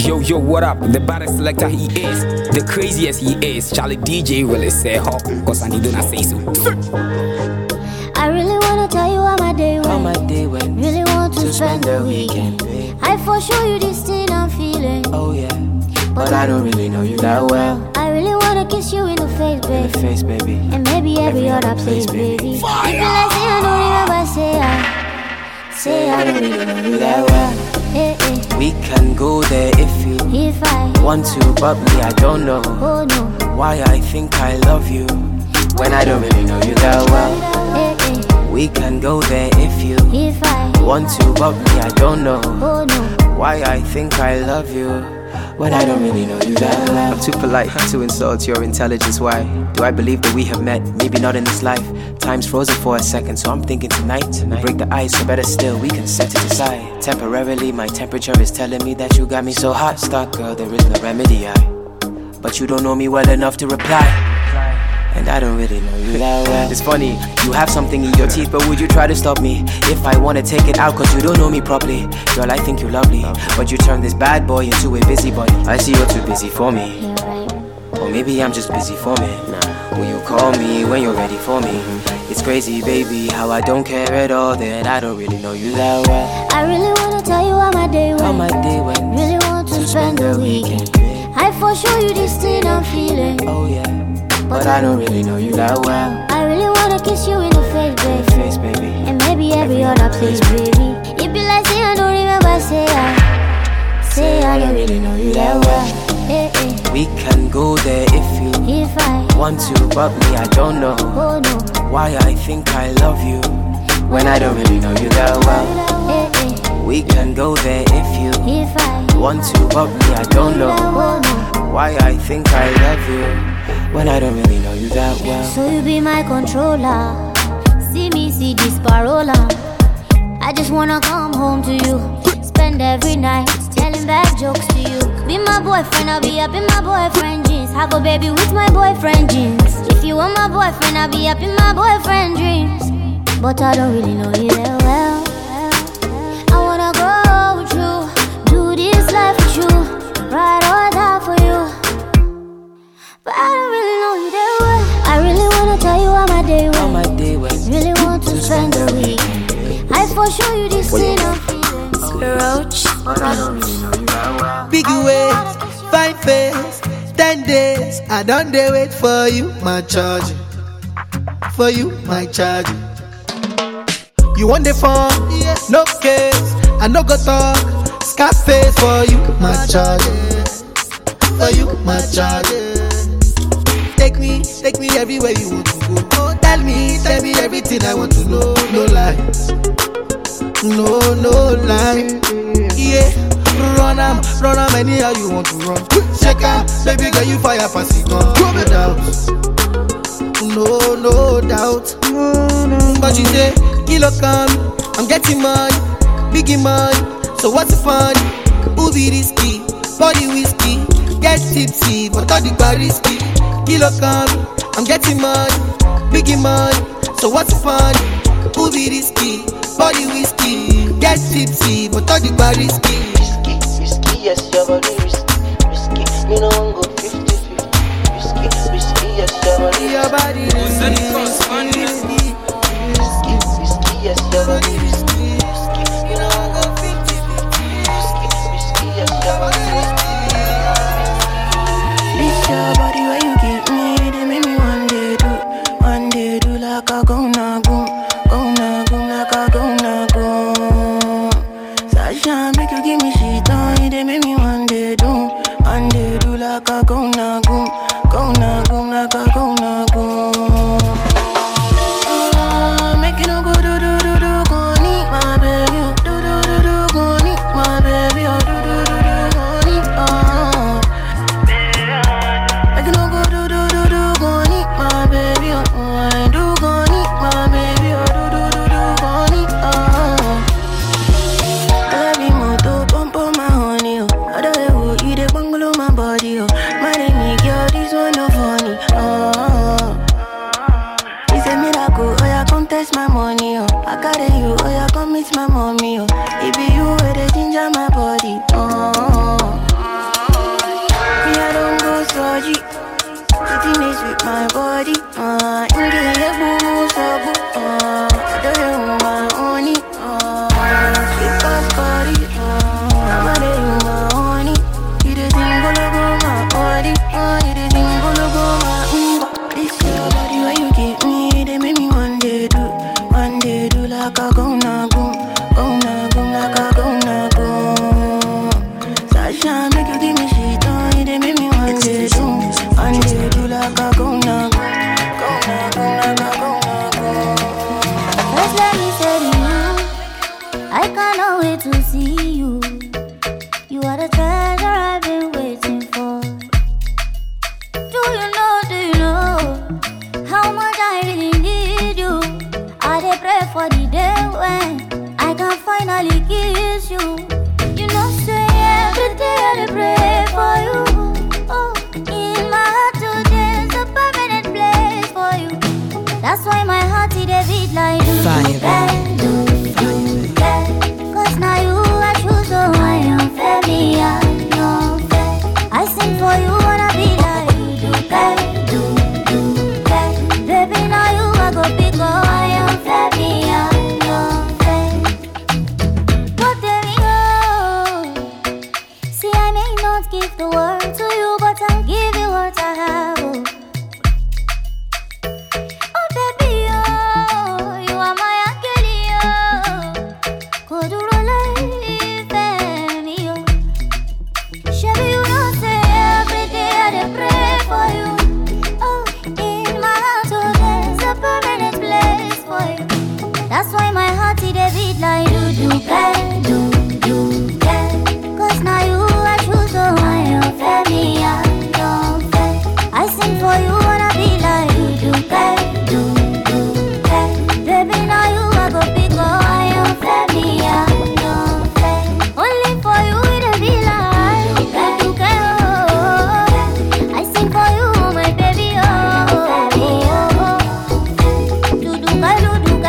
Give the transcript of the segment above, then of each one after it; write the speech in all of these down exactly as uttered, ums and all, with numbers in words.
Yo, yo, what up? The baddest selector he is, the craziest he is. Charlie D J really say ho, cause I need to not say so. I really wanna tell you how my day went. How my day went. Really want to, to spend, spend the weekend. weekend. I for sure you this thing I'm feeling. Oh yeah, but, but I don't really know you that well. I really wanna kiss you in the face, baby. In the face, baby. And maybe every, every other place, baby. baby. If you like say I don't remember, say I, say I don't really know you that well. Hey, hey. We can go there if you if I want to, but me I don't know. Oh no, why I think I love you when I don't really know you that well. Hey, hey. We can go there if you if I want to, but me I don't know. Oh no, why I think I love you when I don't really know you that well. I'm too polite to insult your intelligence. Why do I believe that we have met? Maybe not in this life. Time's frozen for a second, so I'm thinking tonight, tonight. Break the ice, or better still, we can set it aside. Temporarily, my temperature is telling me that you got me so hot. Stop, girl, there is no remedy. I, but you don't know me well enough to reply, and I don't really know you that well. It's funny, you have something in your teeth, but would you try to stop me if I wanna take it out? Cause you don't know me properly. Girl, I think you're lovely, but you turn this bad boy into a busybody. I see you're too busy for me. yeah, right. Or maybe I'm just busy for me. Will you call me when you're ready for me? It's crazy, baby, how I don't care at all that I don't really know you that well. I really wanna tell you how my day went. How my day went. Really want to, to spend, spend the weekend. weekend. I for sure you this thing I'm feeling. Oh yeah, but, but I don't really know you that well. I really wanna kiss you in the face, baby. In the face, baby. And maybe every, every other place, place, baby. It be like say I don't remember, say I, say I don't really know you that well. Hey, hey. We can go there if you if I want to, but me I don't know. Oh no, why I think I love you when I don't really know you that well. Hey, hey. We can go there if you if I want to, but me I don't know. Oh no, why I think I love you when I don't really know you that well. So you be my controller. See me see this parola. I just wanna come home to you. Spend every night telling bad jokes to you. Be my boyfriend, I'll be up in my boyfriend jeans. Have a baby with my boyfriend jeans. If you want my boyfriend, I'll be up in my boyfriend dreams. But I don't really know you that well. I wanna go with you, do this life with you, ride or die for you. But I don't really know you that well. I really wanna tell you how my day went. How my day went. Really want to, to spend the weekend. I for sure you this thing I'm feeling. Roach, but I don't really know you that well. Big ways, fine face, ten days. I don't dare wait for you, my charge. For you, my charge. You want the phone? Yes. No case. I no go talk. Scarface for you, my charge. For you, my charge. Take me, take me everywhere you want to go. Tell me, tell me everything I want to know. No lies. No, no lie, yeah. Run am, run am anyhow you want to run. Check out, baby girl you fire pass it gun. No doubt, no, no doubt. But you say, kilo come, I'm getting money, biggie money. So what's the fun? Who be risky, body whiskey, get tipsy, but all the bar risky. Kilo come, I'm getting money, biggie money. So what's the fun? Who be risky? Body whiskey, get tipsy, but all the bar risky. Risky, risky, yes, your body risky. Risky, me no one go fifty fifty. Risky, risky, yes, your body risky. Your body risky. Risky, risky, yes, your body risky. Risky, me no one go fifty fifty. Risky, risky, yes, your body risky. This your body where you give me, they make me one day do, one day do like a go na go. Sasha, make you give me shit on. They make me one day do, one day do like a go na go, go na go, like a go na go. Oh, make you no go do do do do, go need my baby, do do do do, go need my baby, oh do do do do, go need oh. Make you no go do do do do, go need my baby, oh I do go need my baby, oh do do do do, go need oh. Baby moto, pump on my honey, oh. you. You are the treasure I've been waiting for. Do you know, do you know how much I really need you? I dey pray for the day when I can finally kiss you. You know, say every day I dey pray for you. Oh, in my heart today's a permanent place for you. That's why my heart it dey beat like do Fire, do do do do. Cause now you I choose, so I am fair, me I am fair. I sing for you wanna be like you do do do do. Baby now you I go pick up, I am fair, me I am fair. But there we go. See I may not give the world to you, but I'll give you what I have. Oh. Oh baby, oh, you are my angel, oh. Kodurole femi, oh. Shabby, you know say every day I dey pray for you. Oh, in my heart, oh, there's a permanent place for you. That's why my heart it dey beat like do do do do do do. Cause now you I choose, so I am fair, me I am fair. I sing for you wanna be like you do do do do. Baby now you I go pick up, I am fair, me I am fair. Only for you it be like do do oh. I sing for you my baby oh. Do do do do do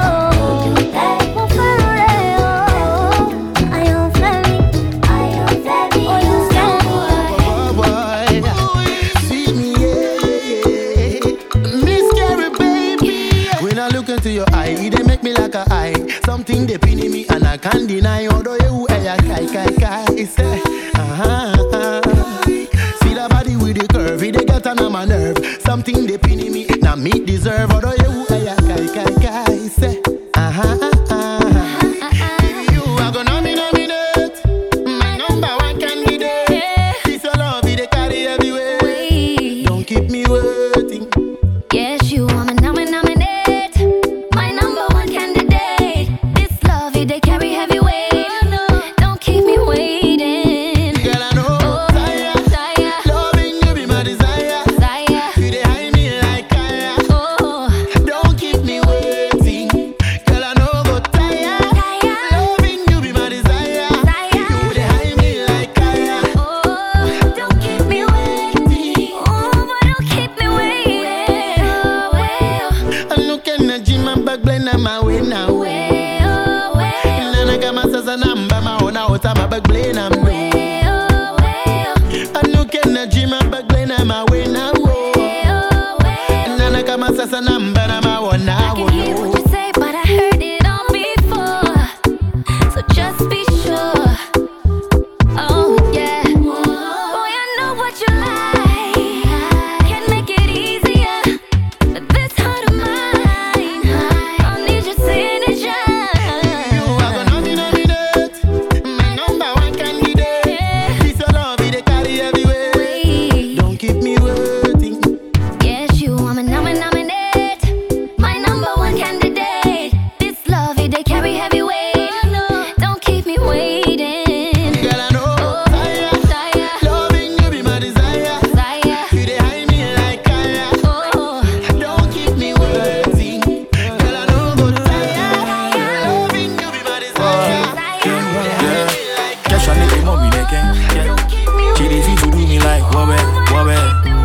oh. Oh fair oh. I am fair, I am fair. Oh you say boy. See me, yeah, Miss Carrie, baby. When I look into your eye, they make me like a eye. Something they pin in me and I can't deny. Although you a kai kai kai, it's a uh-huh. See the body with the curve, they get on my nerve. Something they pin in me, now me deserve. Although you a kai kai kai, it's a uh-huh. You are gonna be nominate, my number one candidate. This your love, they carry everywhere. Don't keep me waiting. yes, you are my nomin- nominate, my number one candidate. This love, it they carry heavy weight. Don't keep me waiting. Girl, I know, Oh, desire, desire, loving you be my desire. desire. You dey hide me like fire. Oh, Don't keep me waiting. Girl, I know go tire. Tire. Loving you be my desire. Desire. You dey hide me like fire. oh, don't keep me waiting. Oh, but don't keep me waiting. Oh, well, I'm looking at Jim and back blind on my way now. well, well, Nana got my sasa number, my own out of my back blind on me. well, well, I'm looking at Jim and back blind on my way now. well, well. Nana got my sasa number, my own I now. can hear what you say, but I heard it all before. So just be sure. Oh yeah. Boy, I know what you like. Can make it easier. But this heart of mine, I need your signature. You are gonna be nominate, my number one candidate. This your love, they carry everywhere. Wait. Don't keep me waiting. Yes, you are my nomin- nominate, my number one candidate. This love, it they carry heavy weight. Don't keep me waiting. Girl, I know, Oh, desire, desire, loving you be my desire. desire. You dey hide me like fire. Oh, Don't keep me waiting. Girl, I know go tire. Loving you be my desire. desire. Cash on the mommy neke. Don't keep me She dey fit to do me like wobbe, wobbe.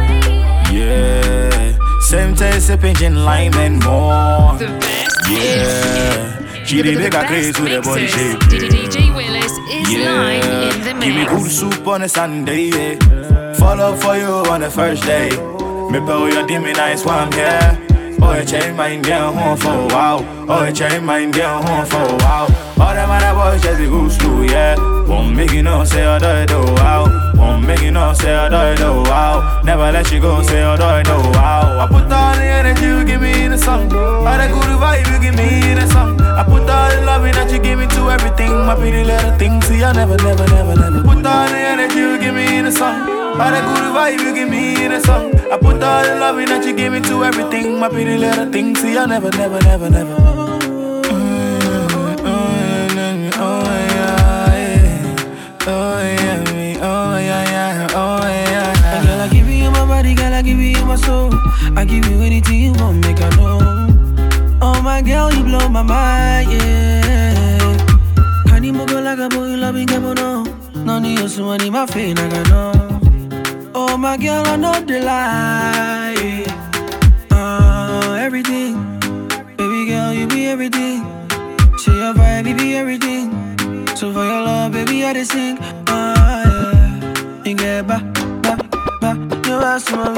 Yeah. Same taste, sipping gin, lime and more. The best Yeah. She dey make a craze with her body shape. D J Willis is live in the Give me mix. good soup on a Sunday, yeah. Follow for you on the first day. Me bow your dimmy nice one here. Oh, you change mind, get home for a while. Oh, you change mind, get home for a while. All them other boys just be go slow, yeah. Won't make you know, say I do it, oh, wow. Won't make you know, say I do it, oh, wow. Never let you go, say I do it, oh, wow. I put all the energy you give me in the song. All the good vibe you give me in the song. I put all the loving that you give me to everything. My pretty little thing, see I never, never, never, never. Put all the energy you give me in the song. All the good vibe you give me in the song. I put all the loving that you give me to everything. My pretty little thing, see I never, never, never, never. Mm, oh, yeah, oh, yeah, yeah. my mind, yeah. Honey, mogo like a boy, loving game on no. No need you, so I need my face, I got no. Oh, my girl, I know the lie. Uh, everything. Baby girl, you be everything. Say your vibe, you be everything. So for your love, baby, I just sing. Uh, yeah. You get back, back, back. You ask my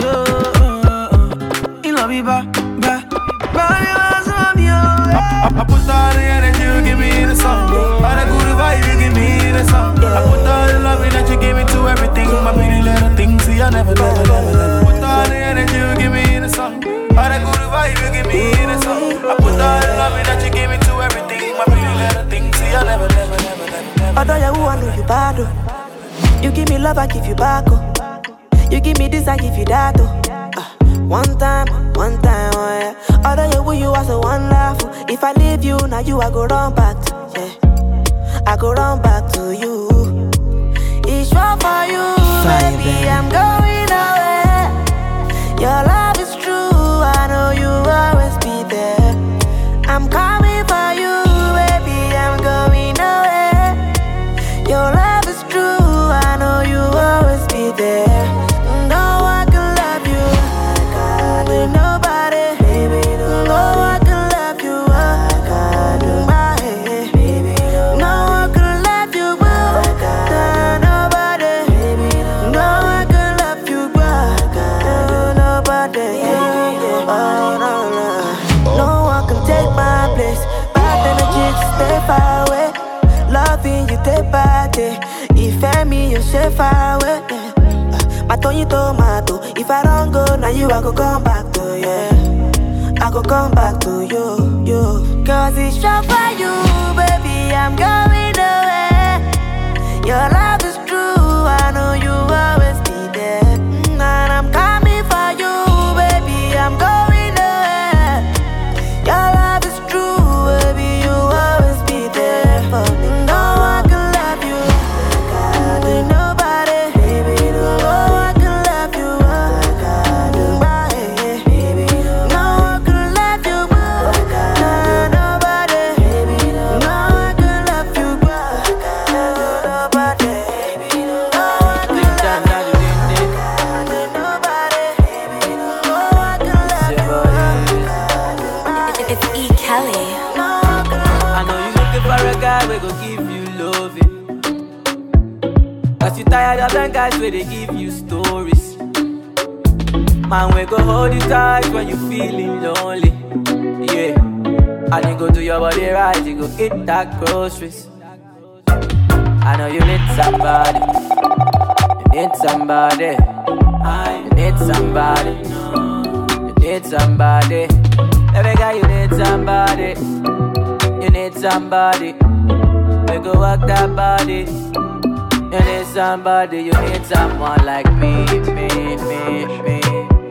love. You love me back, back. Back, you ask my love. I put all the energy you give me in the song. All the good vibe you give me in the song. I put all the love that you give me to everything. My pretty little things, see I never, never, never, never. Put all the energy you give me in the song. All the good vibe you give me in the song. I put all the love that you give me to everything. My pretty little things, see I never, never, never, never. Although you who I know you bad, oh. You give me love, I give you back, oh. You give me this, I give you that, oh. Uh, one time, one time, oh yeah. Although you who you are so one laugh, oh. If I leave you, now you I go run back to, yeah. I go run back to you. It's wrong for you, Fire, baby, baby. I'm going away. Your love is true, I know you always be there. I'm coming for you, baby, I'm going away. Your love is true, I know you always be there. No one can love you with nobody, baby. No one can love you like I do, my baby. No one can love you like I do, nobody, baby. No one can love you like I do, nobody. Oh no no, no one can take my place. Bad energy, just stay far away. Loving you day by day. If me, you stay far away. Yeah. Uh, my Tony tomato. If I don't go, now you I go come back to, yeah. I go come back to you, you. Cause it's short for you, baby, I'm going away. Your love is true, I know you always be there. Mm, and I'm coming for you, baby, I'm going away. Your love is true, baby, you always be there for me. No one can love you like I do, nobody, baby. No one can love you like I do, my baby. No one can love you like I do, nobody, baby. No one can love you like I do, nobody, baby. No one can love you like I do, nobody, baby. No one can love you like I do. It's E. Kelly. I know you looking for a guy we go give you loving. Cause you tired of them guys where they give you stories. Man, we go hold you tight when you feeling lonely. Yeah. And you go do your body right, you go eat that groceries. I know you need somebody. You need somebody. You need somebody. You need somebody. Every guy, you need somebody. You need somebody. We go work that body. You need somebody. You need someone like me, me, me, me.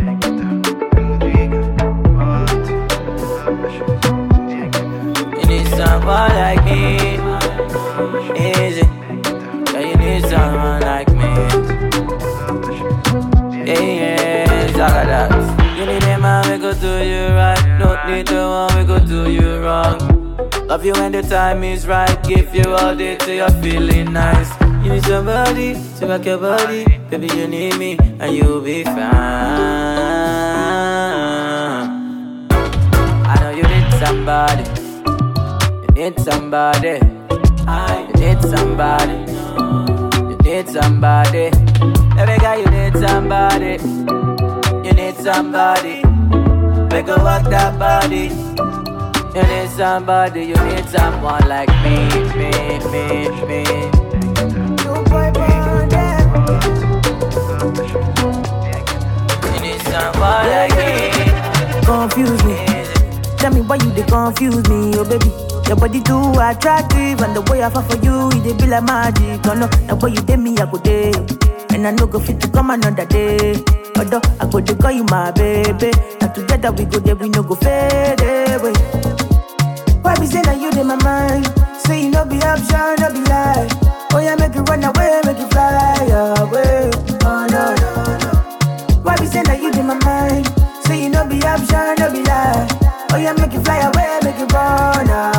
You need someone like me. Easy. Yeah, you need someone like me. Yeah, yeah, it's all of that. You need a man, we go do you right. Don't need the one, we go do you wrong. Love you when the time is right. Give you all day till you're feeling nice. You need somebody to rock your body. Baby, you need me and you'll be fine. I know you need somebody. You need somebody. You need somebody. You need somebody. Every guy, you need somebody. You need somebody. We go walk that body. You need somebody. You need someone like me, me, me, me. You need someone like me. Confuse me. Tell me why you they confuse me, oh baby. Your body too attractive, and the way I fall for you, it dey be like magic. Oh no, the way you did me, I go day, and I no go fit to come another day. Although I go to call you my baby, and together we go there, we no go fade away. Why be say that you in my mind? Say you no be option, no be lie. Oh yeah, make you run away, make you fly away. Oh no no no. Why be say that you in my mind? Say you no be option, no be lie. Oh yeah, make you fly away, make you run away.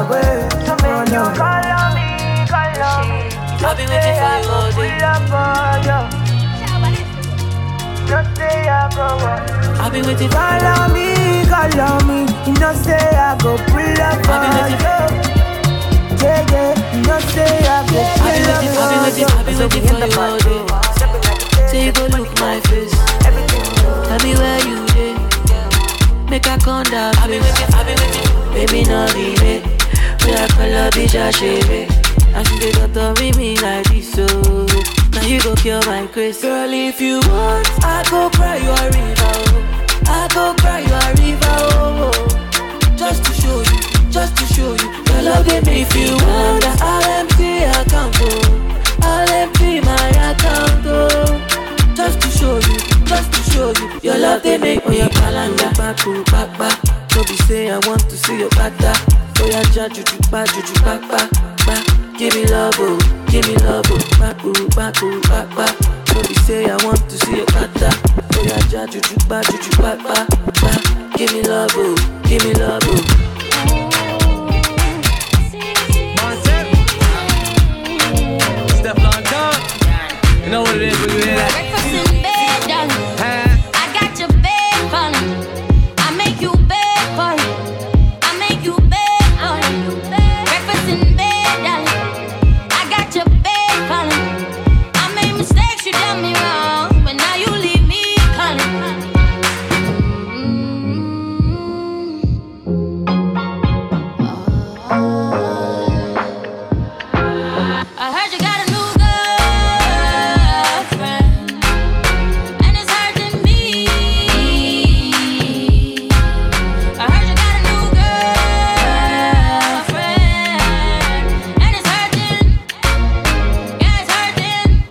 I've been waiting. Call on me, call on me. You know say I go pull up. I've been waiting. Yeah, yeah. You know say I go pull up. I've been waiting, I've been waiting for you all day. Say you go look my face. Tell me where you dey. Make a come down. I've been waiting, I've been waiting. Baby, not be me. We are color, bitch, I shave it. I think they got to be me like this, so now you go kill my grace. Girl, if you want, I go cry you a river, oh. I go cry you a river, oh, oh. Just to show you, just to show you your love they make. If you want, I'll empty account, oh. I'll empty my account, oh. Just to show you, just to show you your love they make. Oh, your calendar, back to back, back. So be say I want to see your bata. Oh, yeah, juju, back, juju, back, back, back. Give me love, oh, give me love, oh, back, ooh, back, ooh, back, back. So we say I want to see a kata. Oh yeah, ja, juju, back, juju, back, back, back. Give me love, oh, give me love, oh. Montep, Step on dog. You know what it is when you hear that? Breakfast in bed, darling. Huh? I got your bed calling. I make you bed calling. I make you bed calling. Breakfast in bed. Mistakes, you done me wrong, but now you leave me calling. I heard you got a new girlfriend, and it's hurting me. I heard you got a new girlfriend, and it's hurting. Yeah, it's hurting.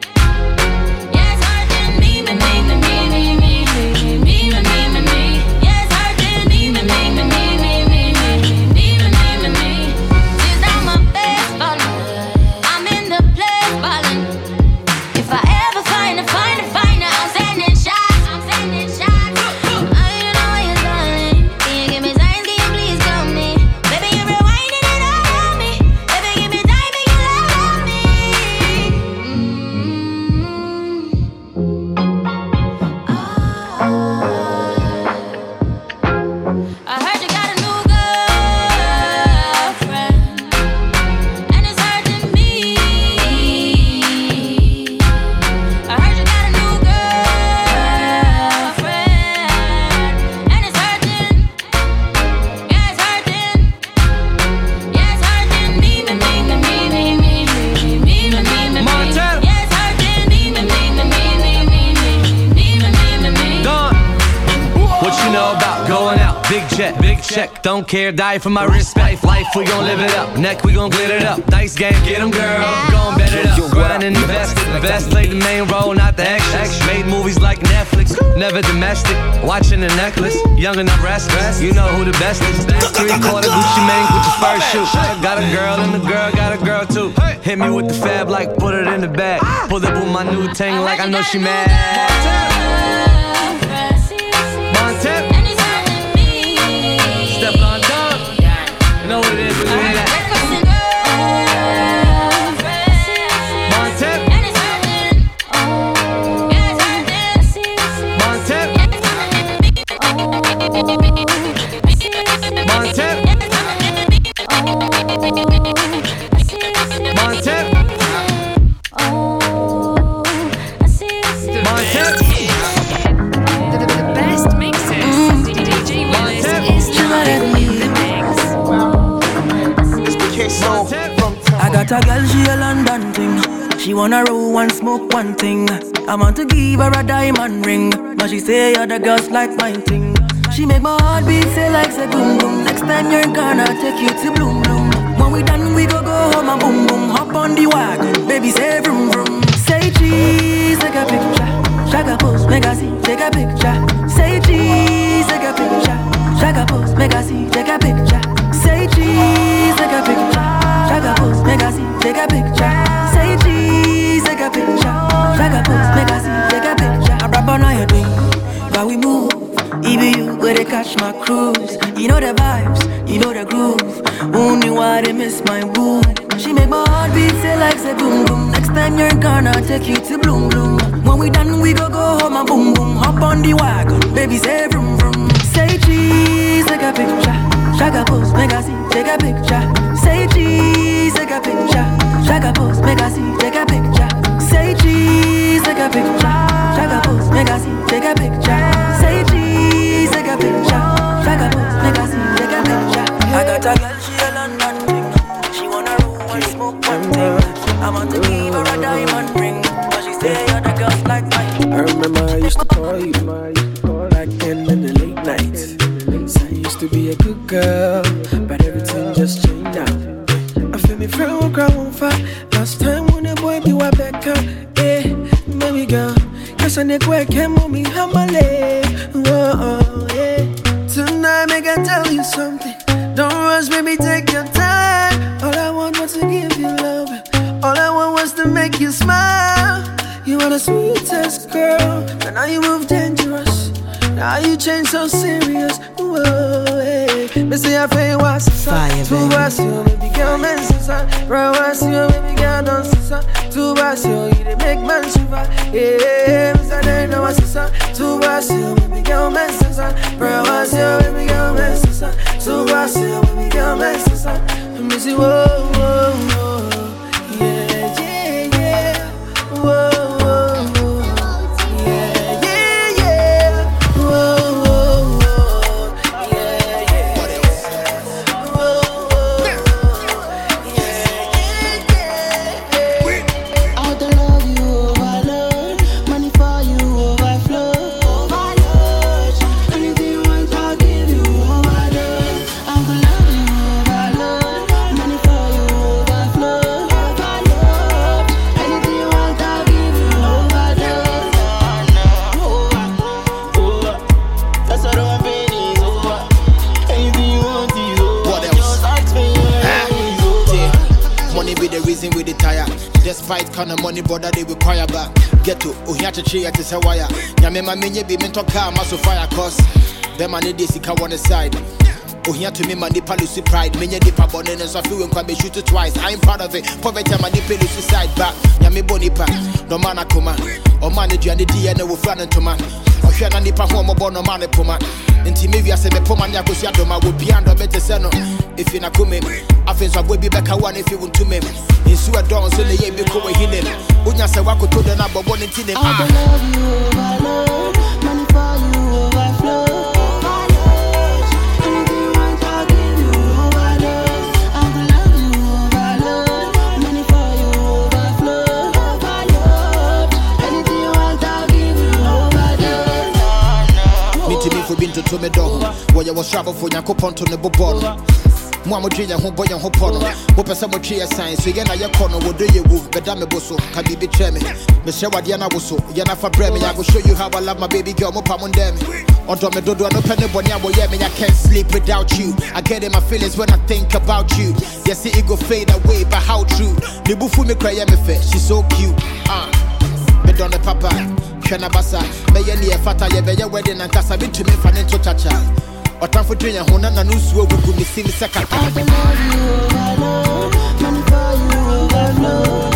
Big check, don't care, die for my respect. Life, we gon' live it up. Neck, we gon' glitter it up. Dice game, get them, girl. Gon' bet it up. Grind and invest. Best played the main role, not the extras. Made movies like Netflix, never domestic. Watching the necklace, young and I'm restless. You know who the best is. Three quarter Gucci Mane with your first shoe. Got a girl and the girl got a girl too. Hit me with the fab like put it in the bag. Pulled up with my new ting like I know she mad. Montep. Step on dog. You know what it is when you hear that. Montep. Montep. Montep. Montep. Montep. The best mixes. D J Willis is live in the mix. I got a girl, she a London thing. She wanna roll and smoke one thing. I want to give her a diamond ring, but she say other girls like mine thing. She make my heart beat say like say boom boom. Next time you're gonna take you to Bloom Bloom. When we done we go go home and boom boom. Hop on the wagon, baby say vroom vroom. Say cheese, take a picture. Shaka pose, make a see, take a picture. Say cheese, take a picture. Shaka pose, make a see, take a picture. Say cheese, take a picture. Shaka pose, make a see, take a picture. Say cheese, take a picture. Shaka pose, make a see, take a picture. I rap on all your doing, but we move. Even you where they catch my cruise. You know the vibes, you know the groove. Only why they miss my boo. She make my heart beat say like say boom boom. Next time you're gonna take you to bloom bloom. When we done we go go home and boom boom. Hop on the wagon, baby say vroom vroom. Say cheese, take a picture. Shaka pose, make a see, take a picture. Say cheese, take a picture. Shaka pose, make a see, take a picture. Say cheese, take a picture. Shaka pose, make a see, take a picture. Say cheese, take a picture. Shaka pose, make a see, take a picture. I got a girl, she a London thing. She wanna roll and smoke one thing. I want to give her a diamond ring, but she say other girls like mine. I remember I used to call you back then in the late nights. So I used to be a good girl, but everything just changed now. I feel me friend will cry on fire. Last time when the boy be wa back up, eh, baby girl. Cause I need work and mommy humble. Whoa, yeah. Tonight make I tell you something. Don't rush, baby, take your time. All I want was to give you love. All I want was to make you smile. You are the sweetest girl, and now you move dangerous. Now you change so serious. Whoa, hey. Me say I feel what's inside. Two was you, baby girl, man, sister. Right was you, baby girl, don't sister. Two was you, you dey make man shiver. Yeah, me say they know what's inside. Two was you, baby girl, man, sister. Right was you, baby girl, man, sister. Two was you, baby girl, man, sister. Me say whoa, whoa, whoa, yeah, yeah, yeah, whoa. With the tire, despite kind of money, brother, they require back. Get to oh, here to tree at this wire. Yamema many be mental car, muscle fire cost. Them and this can one side. Oh, here to me, my nipa lucy pride. Many dipa bonnet, so I feel when I shoot it twice. I'm proud of it. Poverty, my nipa lucy side back. Yami bonipa, no man a coma. Or manage and the D N A will flan into man. Or share a nipa home about no man a poma. Until maybe I say, me poma, Yakusiadoma will be under better seno. If you na come, I feel so will be back one if you want to me. In Sua Dons in the year before we hit him. Unya Sawako to the number one in Tinem. I love you, overload. Money for you, overflow. Overload. Anything you want, I'll give you, overload. I love you, overload. Money for you, overflow. Overload. Anything you want, I'll give you, overload. Me to me for being to to me dog. Where you was travel for your coupon to the bobon. Mama dream home boy and hopono. What some tree science, we get a corner, what do you move? But damn bosso, can be betray me. Mister Wadiana Bosso, Yana for Bremen, I will show you how I love my baby girl, Mopamon Dem. On Domo Dodo, no penny bonyabo, yeah, I can't sleep without you. I get in my feelings when I think about you. Yes, it go fade away, but how true? The bufu me cry, me fair, she's so cute. Ah, me don the papa, Shana Bassa, may ye near Fata, ye be your wedding and Casa to me for Nento Chacha. Or time for drinking, who none knows who will be seen second. I love you, overload. Money for you, overflow.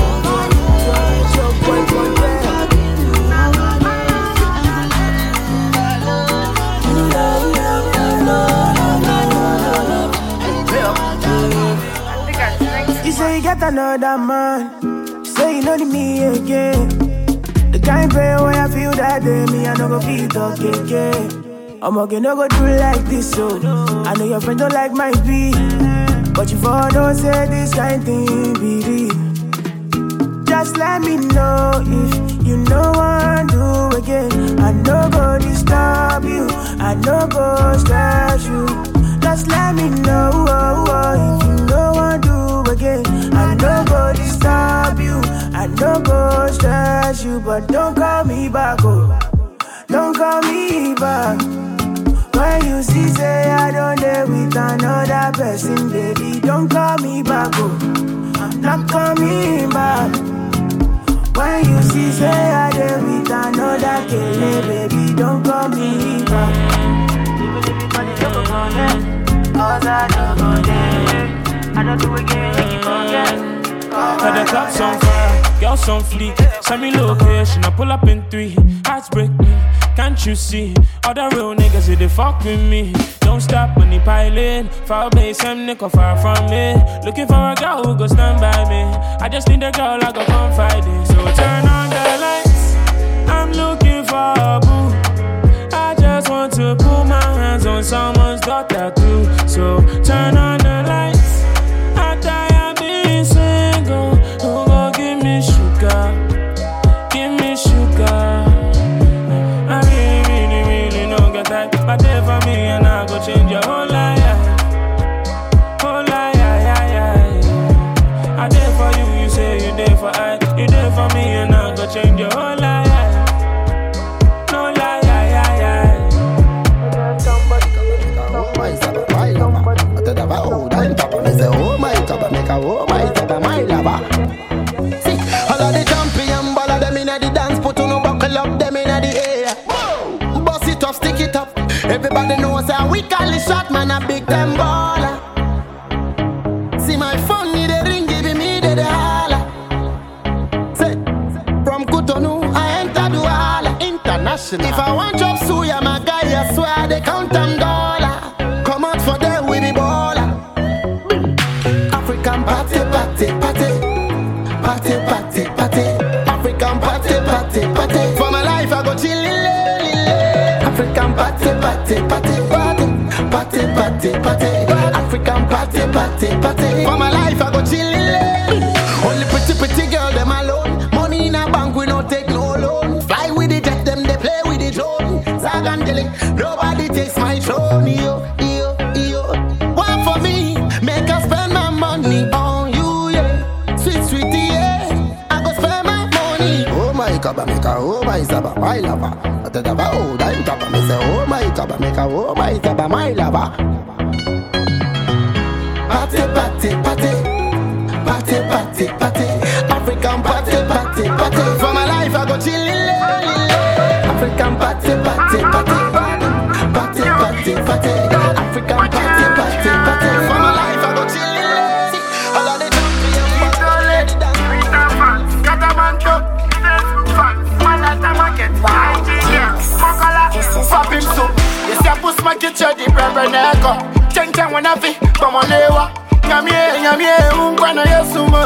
You say you get another man, say you know the me again. The kind of pain where I feel that day, me I no go feel talk again. I'm okay, no go do like this, so I know your friend don't like my beat, but you for don't say this kind thing be real. Just let me know if you know what to do again. I no go disturb you, I no go stress you. Just let me know oh, oh, if you know what to do again. I no go disturb you, I no go stress you, but don't call me back, oh, don't call me back. When you see say I don't dare with another person, baby, don't call me back, oh, I'm not coming back. When you see say I dare with another kele, baby, don't call me back. Even if you find it, don't go there, cause I don't go there. I don't do it again, make you forget. Had the clubs on fire, girls on fleek. Send me location, I pull up in three. Hearts break me, can't you see? All the real niggas, they fuck with me. Don't stop when they piling. Foul base, some nigga far from me. Looking for a girl who go stand by me. I just need a girl I go confide in. So turn on the lights, I'm looking for a boo. I just want to put my hands on someone's daughter too. So turn on the lights, I die of being single. Who gon' give me sugar? Give me sugar. I really, really, really don't get that. But there for me and I go change your whole life. Whole life, yeah, yeah, yeah. I there for you, you say you there for I. You there for me and I go change your whole life. No lie, yeah, yeah, yeah. Somebody come and make a oh my Zaba, my lover. I tell them oh, I'm top and they say oh my Zaba, make a oh my Zaba, my lover. See, all of the champion, all of them in the dance, put on a buckle up, them in the air. Bust it up, stick it up. Everybody knows how we call it shot, man, a big time baller. See my phone, need a ring, give me the holla. Say, from Cotonou, I enter Douala International. If I want job suya, my guy, I swear they count them dollar. Come out for them with the baller. African party, party, party. Party, party, party. African party, party, party. For my life, I go chillin'. African party, party, party, party, party, party, party. African party, party, party. For my life, I go chillin'. Only pretty, pretty girl, them alone. Money in a bank, we don't take no loan. Fly with the jet, them they play with the drone. Zagandelic, nobody takes my throne. Yo, yo, yo. One for me, make us spend my money on you, yeah. Sweet, sweetie, yeah. I go spend my money. Oh my God, make a oh my Zaba, my lover. I tell them oh, I'm top and they say oh my God, make a oh my Zaba, my lover. Party, party, party. Party, party, party. African party, party, party. For my life, I go chillin'. African party, party, party. Party, party, party. African party, party, party. For my life, I go chillin'. All of the champion, but don't let it down. Pop him so. You see, I push my kitchen, the brother neck. Ten ten when I feel, come on, lewa. Nyamie, nyamie, ungwana yesuma.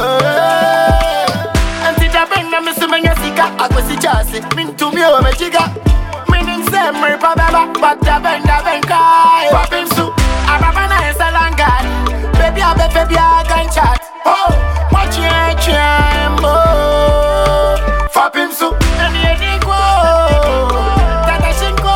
Anti tabenda misuma nyasika, akwesi chasi. Mintumi o mechiga. Minim se mripa beba, but tabenda benka. Pop him so. Ababana esalangani. Baby abe baby a gunshot. Oh, watch your chambo. Pop him so. Any any go. Tata shinko.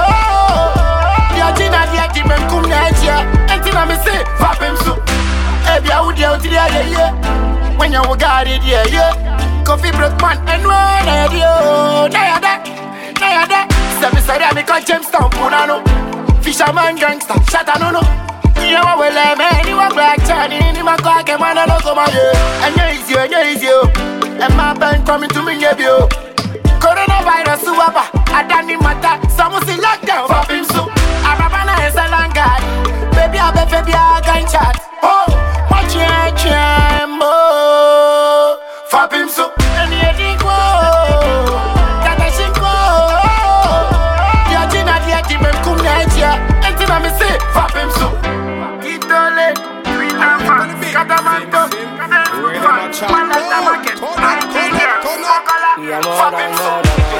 Yajina diati benkum netia. Antina me say, pop him so. Ebia udi out there, yeah, yeah. When you got it, yeah, yeah. Coffee broke man and one head, yo. Now you're there, now you're there. Step beside me, call Jamestown, Punano. Fisherman gangster, shut a no no. You know what, well, man, you are black, Johnny. You my cock, and man, I don't come on, yeah. And you're easy, and you're easy, and my band coming to me, yeah, yo. Coronavirus, suapa, I don't need my time. Someone say lockdown, pop him so. Ababana is a long guy. Baby, I bet, baby, I can chat. Oh, watch your chambo. Fap him so. And you think, whoa. Tata shinko. Yajina dia dimen kum netia. And tina me say, fap him so. Kitole, Twitter fan, Katamanto, Facebook fan, Manata Market, Nigeria, Okala, fap him so.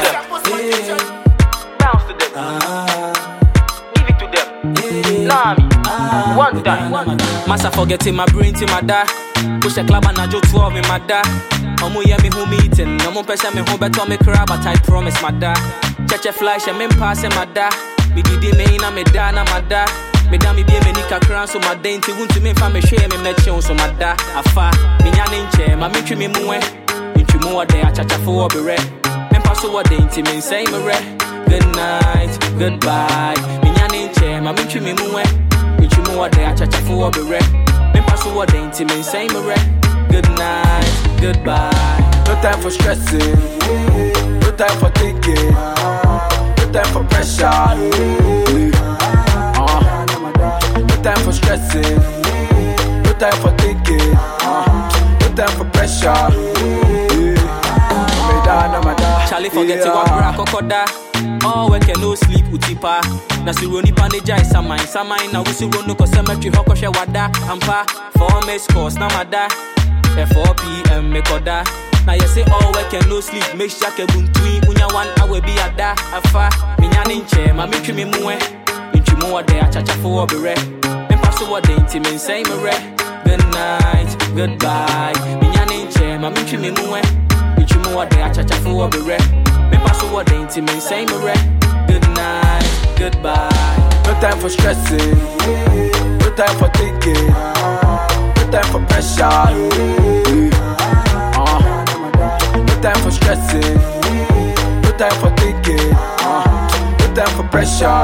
Bounce to them. Give it to them. Nami. One time. Massa forgetting my brain to my da. Push a club and I joke twelve in my da. Omo yeah me home eating. No more pressure me home better me crab but I promise my da. Cheche flash and me pass my da. Me did me na me da na my da. Me da me be me nika crown so my dainty won't to me fa me share me me chon so my da. Afa me nya nche ma me twi me muwe. Ntwi mu ode a chacha for be re. Me pass so what dainty me say me re. Good night, goodbye. Me nya nche ma me twi me muwe. What day I chat for a beret. Me pass what day into me say me re. Good night, goodbye. No time for stressing, no time for thinking, no time for pressure. Uh, no time for stressing, no time for thinking, uh, no time for pressure. Yeah. Charlie forget to walk back, kokoda. Oh, we can no sleep utipa. Na sironi paneja is a mine, some mine. Now we see run no cemetery, hoko she wada. Ampa, four miss course, namada. At four p.m. me koda. Now you say oh we can no sleep. Make sure ke buntui unya one awe bi ada. Afa, minya ninche, ma mitri mi muwe. Mitri muwa de achacha for bere. Me paso wa de inti men say me re. Good night, goodbye. Minya ninche, ma mitri mi muwe. Mitri muwa de achacha for bere. Me paso wa de inti men say me re. Good night, goodbye. No time for stressing. No time for thinking. No time for pressure. Uh, no time for stressing. No time for thinking. Uh, no time for pressure.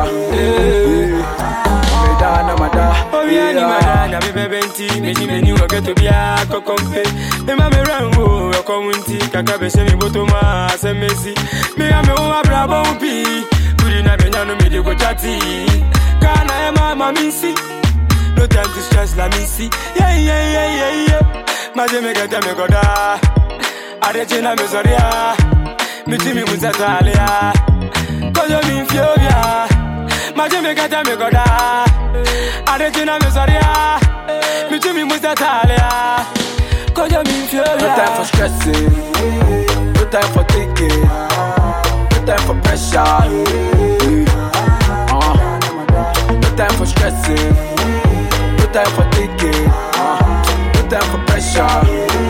Oh yeah, ni madana me bebenti, me ni me ni woke to bia kokompe. Me ma me rango, e komunti, kaka be se me botoma, se mesi. Me a me o abrabo pi, kuri na me nyano me de go chati. Kana e ma ma misi. No time to stress la misi. Yeah yeah yeah yeah yeah. Ma je me gata me goda. Arejina me zoria. Mi timi muzatalia. Koyo mi fiobia. Ma je me gata me goda. Arejina me zoria. Mi timi muzatalia. Koyo mi fiobia. No time for stressing. No time for thinking. No time for pressure. Uh, no time for stressing. No time for thinking. Uh, no time for pressure.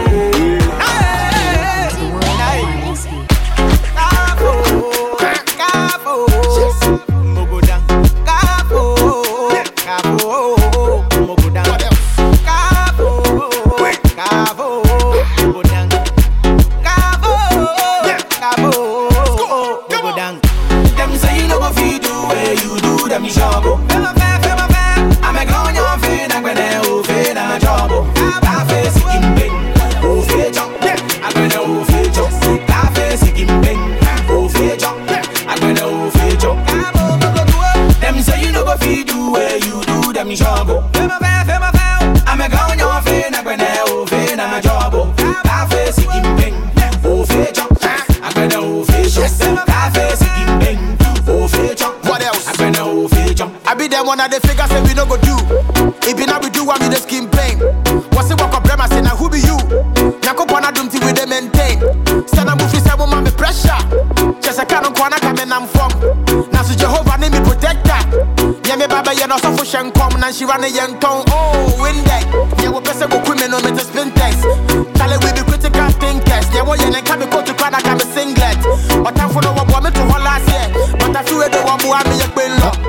One of the figures say we no go do. If you now we do what we the skin pain. What's it walk up them I say now who be you? Nyako pona dumti we they maintain. Stand up movie say woman me pressure. Just a canon corner come and I'm from. Now so Jehovah name me protector. Yeah me baba you no so for shen come now she run a young tongue. Oh win that. Yeah we person go women no me to spin text. Charlie we be critical thinkers. Yeah we you can be go to Canada can be singlet. But time for no one me to hold last year. But I feel the one who I me a queen lock.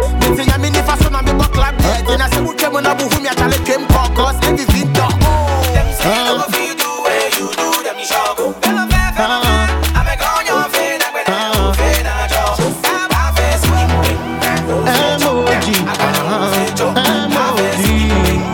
And I say, who came on a boom, I tell it came cause everything done. Them say, you go feed do where you do, them show. I'm a gone your face, I'm a face, I'm a job. My face, M O G, M O G.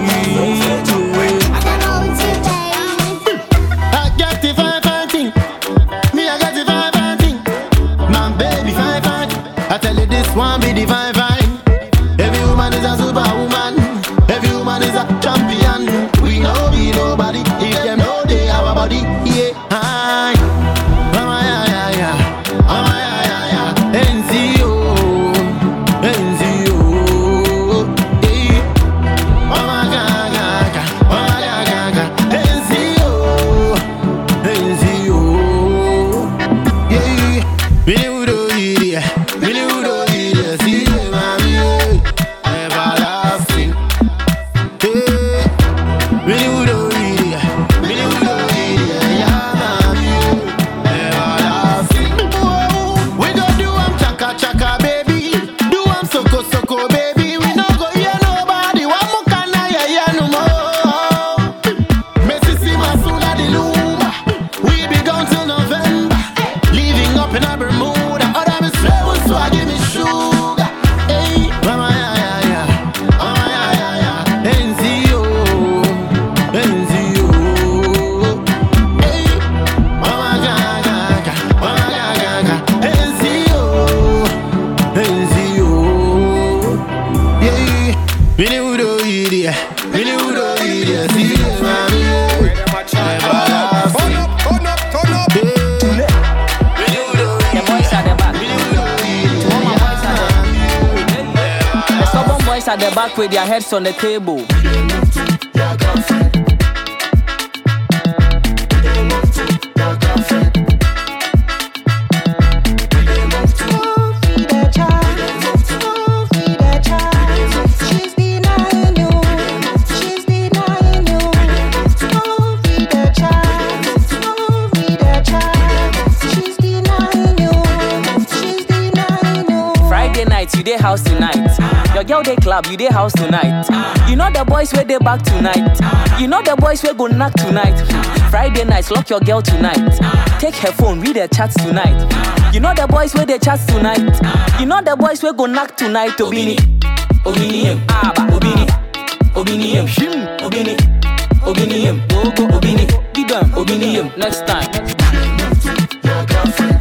I got the fine, fine thing. Me, I got the fine, fine thing. My baby, fine, fine. I tell you, this one be the fine, fine. Every woman is a superwoman. Every woman is a champion. We know the back with their heads on the table. Your girlfriend. You dey house tonight. Your girl dey club, you dey house tonight. You know the boys where they back tonight. You know the boys where go knock tonight. Friday nights, lock your girl tonight. Take her phone, read her chats tonight. You know the boys where they chat tonight. You know the boys where go knock tonight. Obini, Obini, Aba, Obini, Obini, Shim, Obini, Obini, Go go Obini, give them Obini. Next time. Your girlfriend.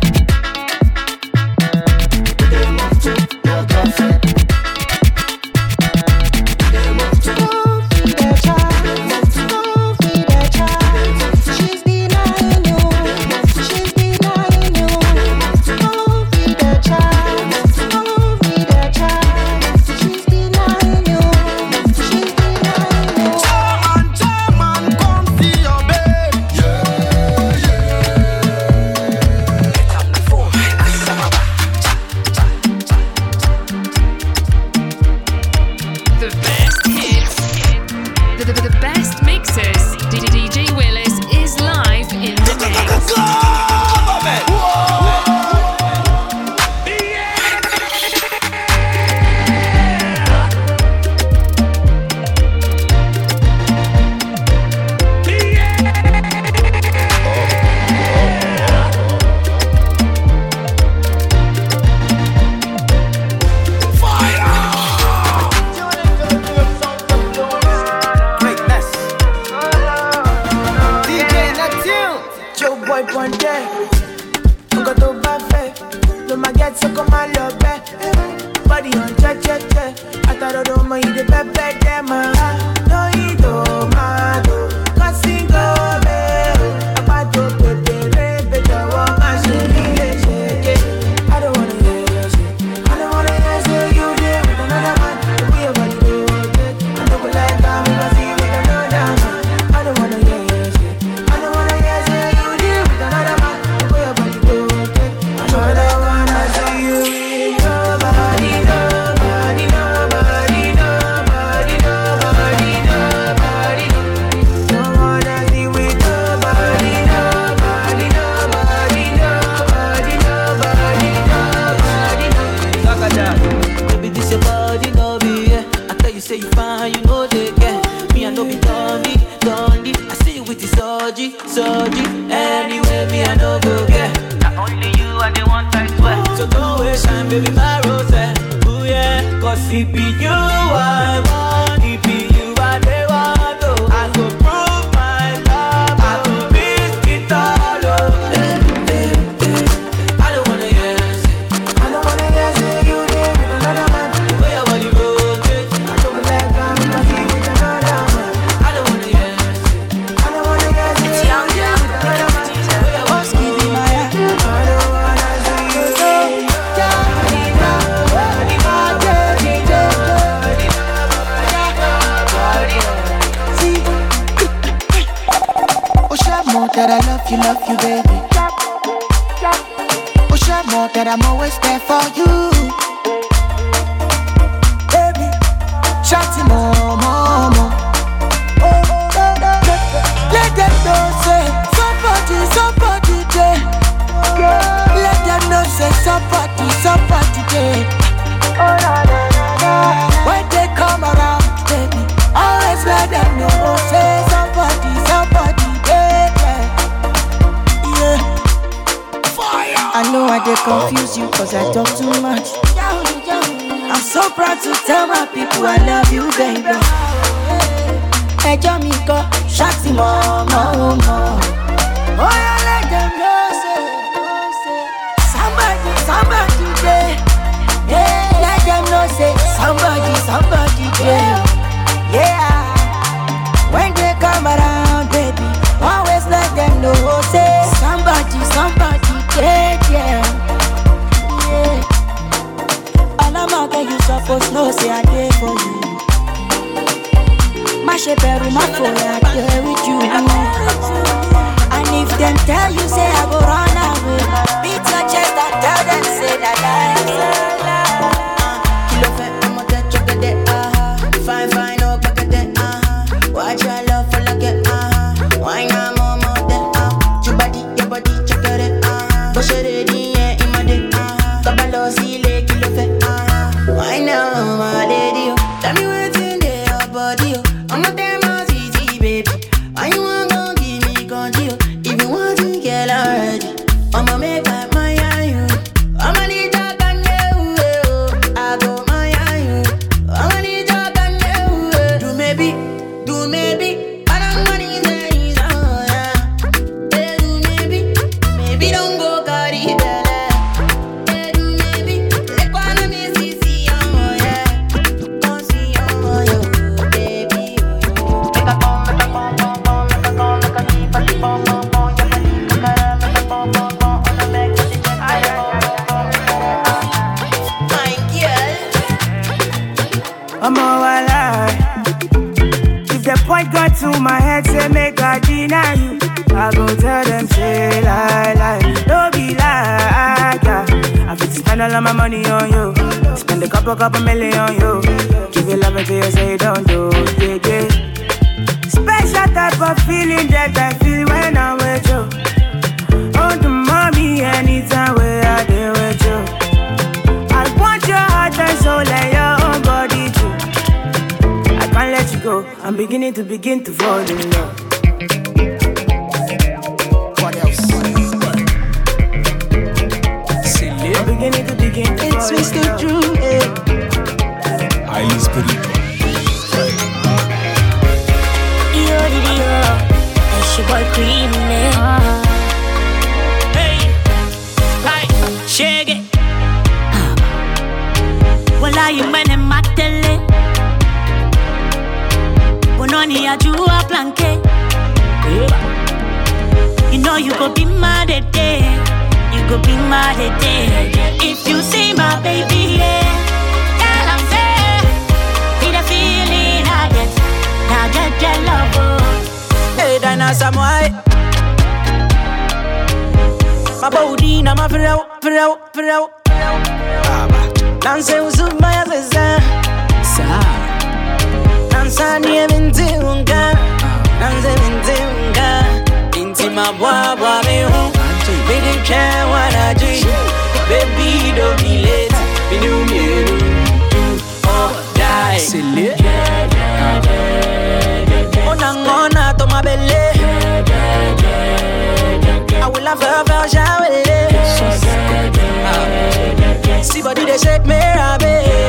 That I love you, love you, baby. Oh, sure more that I'm always there for you, baby. Chatting more, more, more. Oh, oh, oh, oh. Let them know say somebody, somebody there. Let them know say somebody, somebody there. When they come around, baby, always let them know say somebody, somebody there. I know I did confuse you cause I talk too much. I'm so proud to tell my people I love you, baby. Hey, Jamaica, shawty more, more, more. Oh, yeah, let them know, say, somebody, somebody there. Yeah, let them know, say, somebody, somebody there. Yeah, when they come around, baby, always let them know, say, somebody, somebody. Yeah, yeah, yeah. All I'm out there, you supposed to know, say I did for you. carry my phone out there with you. And if them tell you say I go run away, beat your chest and tell them say that I kilo fe amo te choke de ah, fine fine no kake de ah, watch your love for like it ah, why na momo de ah, your body your body choke de ah, push it in yeah in my de ah, kabalo sile kilo fe ah, why na my lady, tell me what's in there your body, I'm a damn easy baby, why you want gon' give me control, if you want to get already, I'ma make my mind on you, I'ma need talk on you, I go my on you, I'ma need talk on you, do maybe, do maybe, I don't want to say so, yeah, hey, do maybe, maybe don't go carry belly, hey, do maybe, let go on me see see oh yeah, come see oh yeah, baby, make a come, make a come, come, come, make a come, make a keep a keep on, come, come, yeah, make a come, make a come, come, come, on the back of the jet, my girl. I'm all alive. If the point got to my head, say make I deny you, I go tell them say lie, lie. Don't be like yeah. I fit to spend all of my money on you, spend a couple, couple million on you, give you love until you say you don't do, yeah, yeah. Special type of feeling that I feel when I'm with you. Oh, the mommy, anytime where I deal with you. I want your heart and soul and your own body too. I can't let you go. I'm beginning to begin to fall in love. What else? I'm beginning to begin to It's fall Mister in love. Drew, eh. Highly spiritual. Yo, did yo, it's your boy Cream, eh. Hey, hi, shake it. Well, I am when I'm at the lake. Bononi, I drew a planke. You know you go be mad at day. You go be mad at day. If you see my baby, yeah. Girl, I'm fair. See the feeling I get. Now get your love, oh. Hey, Dinah, some white. My body, now my fro, fro, fro. Nanse uzubaya sasa. Nansa niye binti unga. Nanse binti unga. Inti mabwabwa mehu. Bidi kya wanaji. Baby don't be late. Binu miru. Do or die. Silly. Onangona to my belly. I will have her for shower. See body they shake me, rabbit.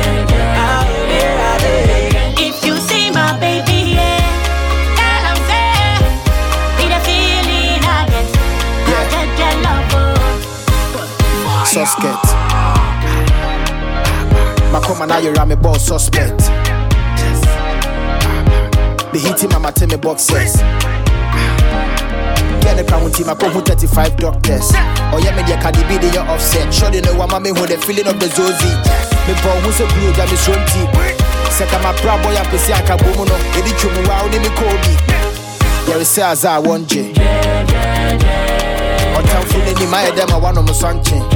If you see my baby, yeah. Girl, I'm fair. Be the feeling I get. Now get your love, oh. Suspect. Makoma na you rame ball suspect. Be hitting mama tell me boxes. Get the crown team, I come with thirty-five doctors. Oh yeah, me the Cardi B, they are offset. Sure they know what mommy who the feeling of the Zozi. Me born who's a blue, that is one team. Second my bra boy, I'm busy, I can't go no. Eddie Chumu, wow, name me Kobe. Yeah, we say as I one J. What time for any my them, I want on my son chain.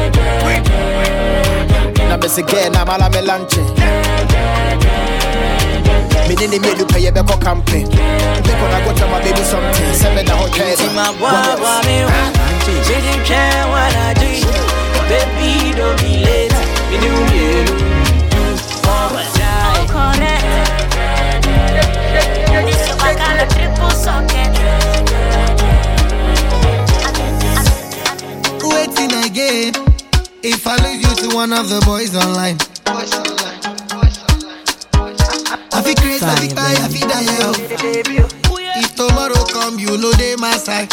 Now me say again, I'm all I'm lunching. Me didn't mean to pay a better campaign. They gonna go tell my baby something. Seven the hotel. See my boy, boy, me didn't care what I do. Baby, don't be late. Me do you. Oh, die. Correct. This is my kind of triple socket. Waiting again. If I lose you to one of the boys online. I feel crazy, I feel tired, I feel die. If tomorrow come, you know they my side.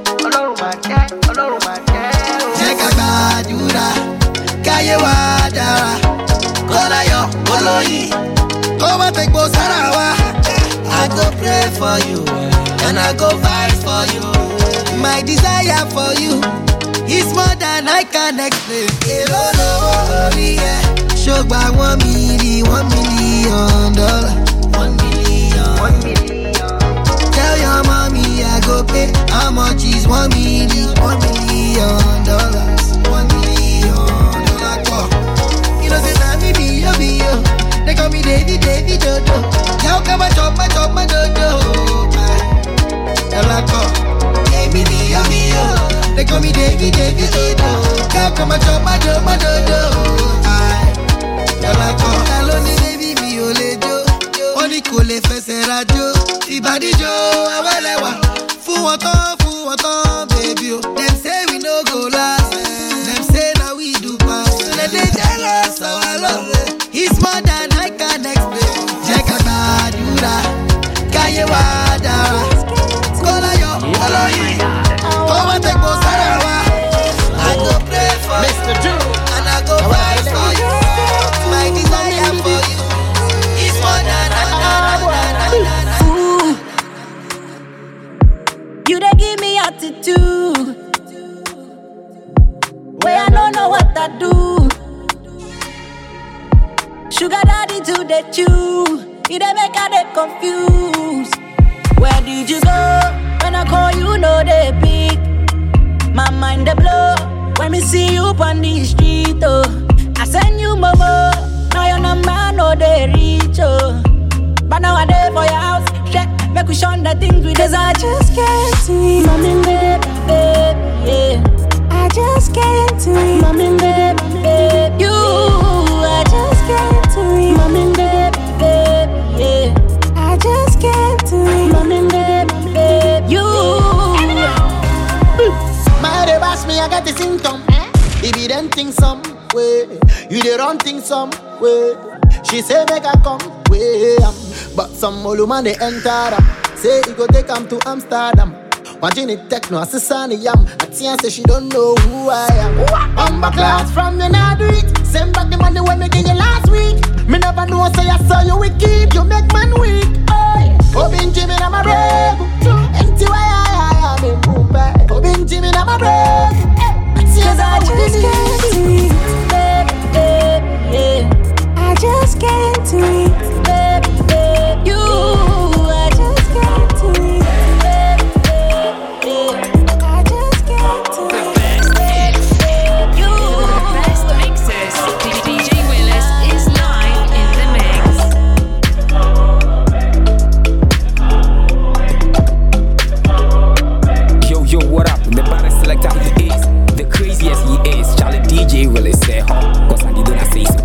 Check a badura, kaye wadara, kola yo, kolo yi, koma take bo sarawa. I go pray for you, and I go fight for you. My desire for you is more than I can explain. Show by one million, one million dollar, one million, one million. go pay. How much is one million? One million dollars. One million dollars. You know, say, nah, me be yo, be yo. They call me Davy, Davy, Dodo. Y'all come and chop my, chop my dodo. Dollar call. Hey, me be yo, be yo. They call me Davy, Davy, Dodo. Y'all come and chop my, chop my dodo. Dollar call. Hello, ni baby, mi o le jo. Oni kò lè fẹsẹ̀ rajo. Ìbàdíjọ awẹ́lẹ́wà. Fún wọn tán, fún wọn tán, baby o. Dem say we no go last. Dem say na we do pass. Dem dey jealous of our love. It's more than I can explain. Jẹ́ ká gbàdúrà, káyé wá dára. Kọ́lá yọ, kọ́lá yìí. Kọ́wọ́ tẹ̀gbọ́ sára wa. I go pray for Mister you. And I go fight for you. My desire for you. It's more than I can. Ooh. You dey give me attitude. Where I don't know what I do. Sugar daddy to the chew. You dey make her dey confused. Where did you go? When I call you, no they pick. My mind dey blow when me see you on the street. Oh, I send you momo. Now your number no they reach. Oh, but now I dey for your house. Check, make we shun the things we cause I just can't see. Mommy, baby, baby, yeah. I just can't see. Mommy, baby, baby, you. I just can't see. Mommy, baby, baby, yeah. I just can't see. Mommy, baby, baby, you. My they bash me, I got the symptom. If you don't think some way, you dey run things some way. She say make I come way, um, but some old man they enter them. Say he go take them to Amsterdam. Watching it techno, assassin yam. Atia say she don't know who I am. Bumba class from you now do it. Send back the money when me give you last week. Me never know say I saw you wicked. You make man weak. Obin Jimmy na my brave. Empty why I am in Mumbai. Obin Jimmy na my brave. Cause I just can't see, baby, baby, yeah. I just can't see, baby, baby, you. I just can't see, baby, baby, yeah. I just can't see, baby, you. The best mixes. D J Willis is live in the mix. Yo, yo, what up? The baddest selector he is. The craziest he is. Charlie D J Willis say ho. Cause I did not say so.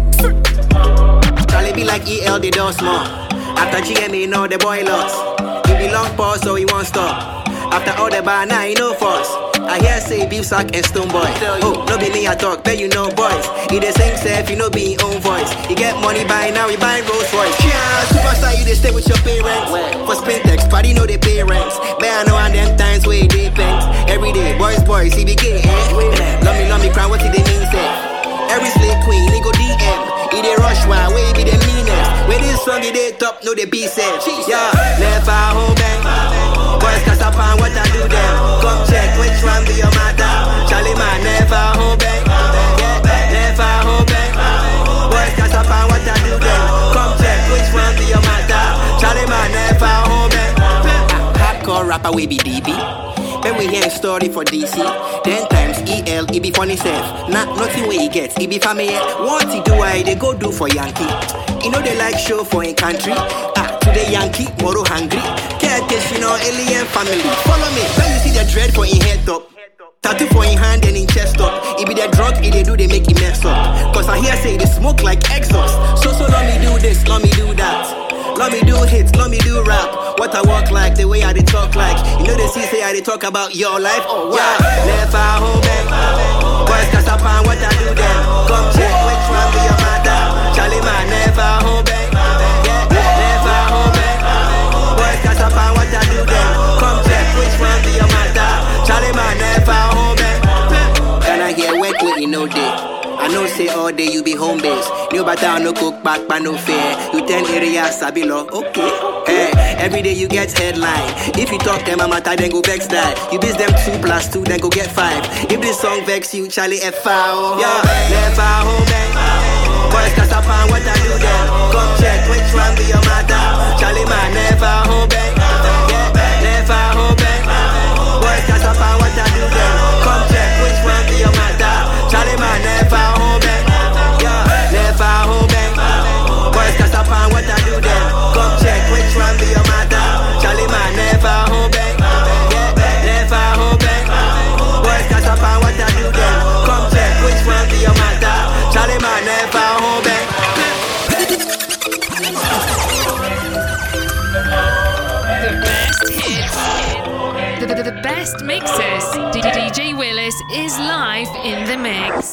Charlie be like E L, they don't small. After G M A, know the boy lost. He be long pause, so he won't stop. After all the bar, now he no force. I hear say beef sack and stone boy. Oh, no be me I talk, but you know boys. He the same self, you know be his own voice. He get money by now, he buy Rolls Royce. Yeah, superstar, you they stay with your parents. For Spintex, party know they parents. But I know on them times where they pens. Every day, boys, boys, he be gay, eh? Love me, love me, cry, what did they mean say? Every slave queen, he go D M. He dey rush one, way be the meanest. When this song, he dey top, no they be said. Yeah, never home bang. Boys cast up on what I do them. Come check which one be your matter. Charlie man, never home bang. Yeah, never home bang. Boys cast up on what I do them. Come check which one be your matter. Charlie man, never home bang. Hardcore rapper, we be D B. When we hear a story for D C, then times E L, he be funny self. Nah, nothing where he gets, he be family. What he do, I they go do for Yankee. You know they like show for in country. Ah, today Yankee, tomorrow hungry. Can't you know alien family. Follow me, when you see the dread for in head top. Tattoo for in hand and in chest up. It be the drug, it they do, they make it mess up. Cause I hear say they smoke like exhaust. So so let me do this, let me do that. Let me do hits, let me do rap. What I walk like, the way I they talk like. You know they see say I they talk about your life. Oh wow. Yeah, never home bang. Boys cast up on what I do them. Come check which one be your matter. Charlie man, never home bang. Yeah, never home bang. Boys cast up on what I do them. Come check which one be your matter. Charlie man, never home bang. Can I get wet with you no day? I know say all day you be home base. New butter no cook back but no fair. You ten areas sabilo, okay. Hey, every day you get headline. If you talk them a matter then go vex that. You biz them two plus two then go get five. If this song vex you, Charlie F O. Yeah, never home bang. Boys cast up on what I do them. Come check which one be your matter. Charlie man never home bang. Yeah, never home bang. mixes. D J Willis is live in the mix.